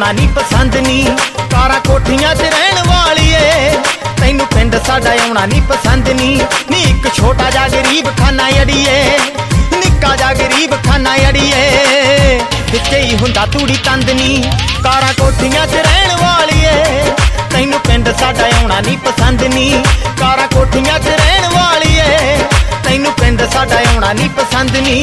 आउणा नहीं पसंद नी। कारां कोठियां च रहण वालीए तैनू पिंड साडा आउणा नहीं पसंद नी। नी एक छोटा जा गरीब खाना अड़िए, निक्का जा गरीब खाना अड़िए, विचे ही हुंदा तूड़ी तंद नी। कारां कोठियां च रहण वालीए तैनू पिंड साडा आउणा नहीं पसंद नी। कारां कोठियां च रहण वालीए तैनू पिंड साडा आउणा नहीं पसंद नी।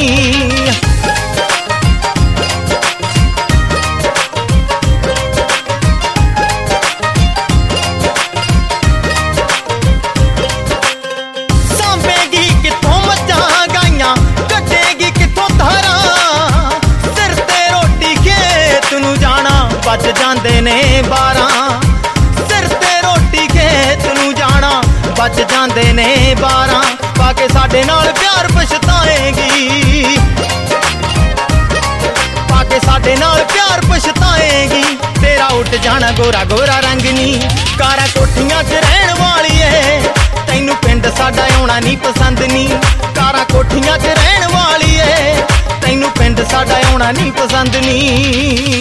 बच जांदे ने 12 सिर ते रोटी खेत नू जाना, बच जांदे ने 12 पाके साडे नाल प्यार पछताएगी, पाके साडे नाल प्यार पछताएगी। तेरा उठ जाना गोरा गोरा रंग नी। कारां कोठियां च रहण वालीए तैनू पिंड साडा आउणा नहीं पसंद नी। कारां कोठियां च रहण वालीए तैनू पिंड साडा आउणा नहीं पसंद नी।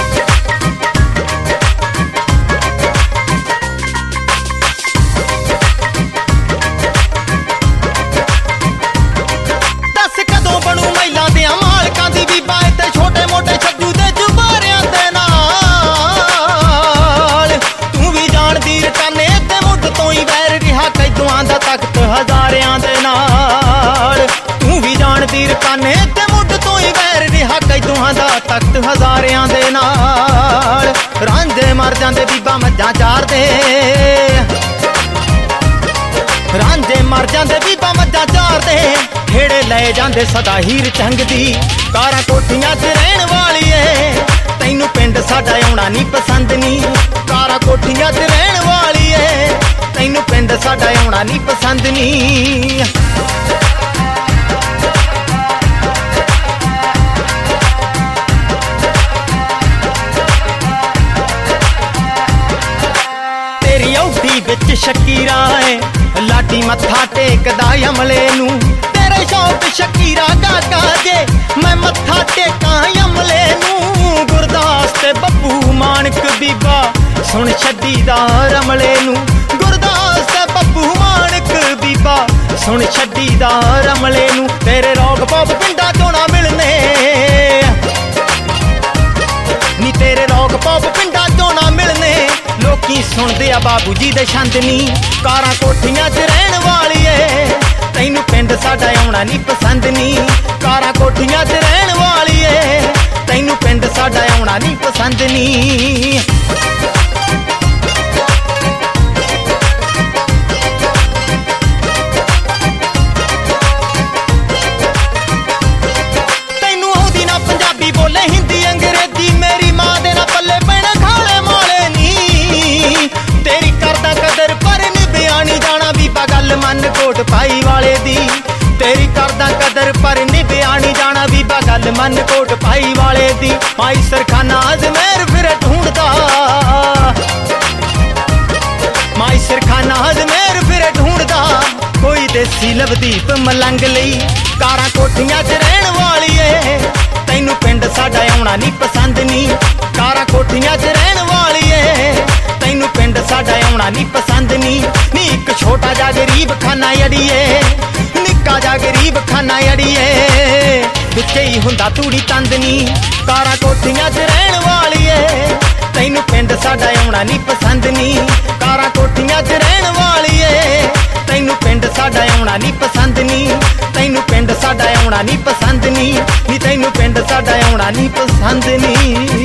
तख्त हजारियां दे नाल तू भी जानदी रकाने ते मुड तो ही वैर रिहा कैदुआं दा तख्त हजारियां दे नाल। रांझे मर जांदे बीबा मज्जां चार दे, रांझे मर जांदे बीबा मज्जां चार दे, खेड़े ले जांदे सदा हीर चंग दी। कारां कोठियां च रहण वालीए तैनू पिंड साडा आउणा नहीं पसंद नी। कारां कोठियां च रहण वालीए तैनू पिंड साडा आउणा नहीं पसंद नी। तेरी औधी विच शकीरा है लाडी मत्था टेकदा अमले नू। तेरे शौक शकीरा गागा जे मैं मत्था टेकां अमले नू। गुरदास ते बब्बू मानक बीबा सुन छड्डी दा रमले नू। गुरदास ते बब्बू मानक बीबा सुन छड्डी दा रमले नू। तेरे रोग पॉप पिंडा चों ना मिलने नी, तेरे रोग पॉप पिंडा चों ना मिलने, लोकी सुनदे आ बाबू जी दे छंद नी। कारां कोठियां च रहण वालीए तैनू पिंड साडा आउणा नहीं पसंद नी। कारां कोठियां च रहण वालीए तैनू पिंड साडा आउणा नहीं पसंद नी। मन कोट पाई वाले दी तेरी करदा कदर पर निभयानी जाना बीबा गल मन कोट पाई वाले दी। माई सरखाना अजमेर फिर ढूंढदा, माई सरखाना अजमेर फिर ढूंढदा, कोई देसी लवदीप मलंग लई। कारां कोठियां च रहण वालीए तैनू पिंड साडा आउणा नहीं पसंद नी। कारां कोठियां च रहण वालीए तैनू पिंड साडा आउणा नहीं पसंद नी। नी एक छोटा जा गरीब खाना अड़िए, निक्का जा गरीब खाना अड़िए, विचे ही हुंदा तूड़ी तंद नी। कारां कोठियां च रहण वालीए तैनू पिंड साडा आउणा नहीं पसंद नी। कारां कोठियां च रहण वालीए तैनू पिंड साडा आउणा नहीं पसंद नी। तैनू पिंड साडा आउणा नहीं पसंद नी, नी तैनू पिंड साडा आउणा नहीं पसंद नी।